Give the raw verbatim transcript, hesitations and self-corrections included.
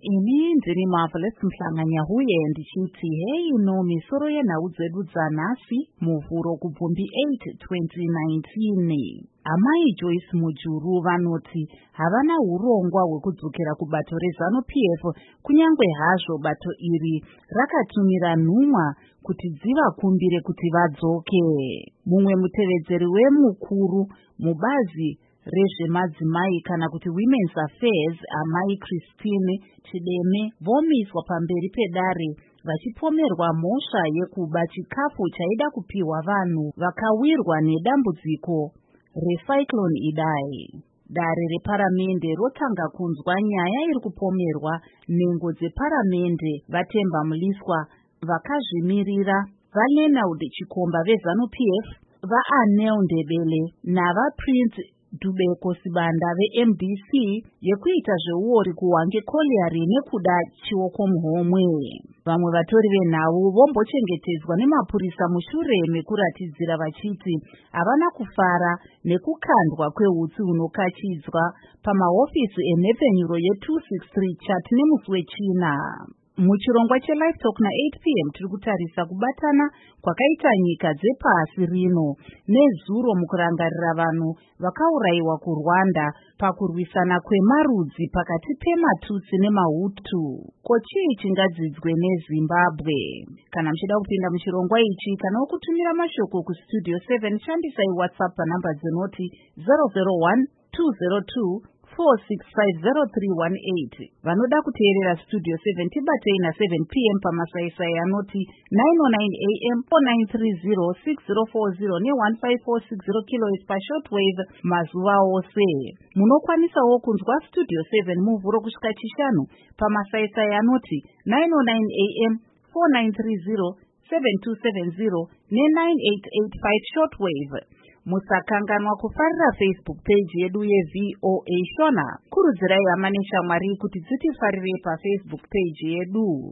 Ini ndini Marvelous Mhlanganya huye ndichiti hey no misoro yenhau dzedu dzanhasi muvhuro kubvumbi eight twenty nineteen. Amai Joyce Mujuru vanoti havana urongwa hwekudzokera kubato reZANU P F kunyangwe hazvo bato iri rakatumira nhumwa kuti dzivakumbire kuti vadzoke. Mumwe mutevedzeri wemukuru mubazi rezvemadzimai kana kuti Women's Affairs, Amai Christine Chideme, vomiswa pamberi pedare vachipomerwa mhosva yekuba chikafu chaida kupiwa vanhu vakawirwa nedambudziko recyclone Idai. Dare reparamende rotanga kunzwa nyaya iri kupomerwa nhengo dzeparamende. Vatemba Muliswa, vakazvimirira vaLeonard Chikomba veZANU P F, vaAnel Ndebele navaPrince Dubeko Sibanda veM D C yekuita zveuori kuHwange Colliery nekuda chioko muhomwe. Vamwe vatori venhau vombochengetedzwa nemapurisa mushure mekuratidzira vachiti havana kufara nekukandwa kwehutsi hunokachidzwa pamahofisi enhepfenyuro ye two sixty-three chati nemusi wechina. Muchirongwa cheLive Talk na eight p m tiri kutarisa kubatana kwakaita nyika dzepasi rino nezuro mukurangarira vanhu vakaurayiwa kuRwanda pakurwisana kwemarudzi pakati pematutsi nemahutu. Ko chii chingadzidzwe neZimbabwe? Kana muchida kupinda muchirongwa ichi kana kutumira mashoko kustudio seven shandisai WhatsApp panhamba dzinoti zero zero one two zero two four six five zero three one eight. Vanoda kuteerera studio seven tibatei na seven p m pamasaisai anoti nine oh nine a m four nine three zero six zero four zero ne one five four six zero kilohertz pashortwave mazuva ose. Munokwanisawo kunzwa studio seven muvhuro kusvika chishanu pamasaisai anoti nine oh nine a m four nine three zero seven two seven zero ne nine eight eight five shortwave. Musakanganwa kufarira Facebook page yedu yeV O A Shona. Kurudzirai hama neshamwari kuti dzitifarire paFacebook page yedu.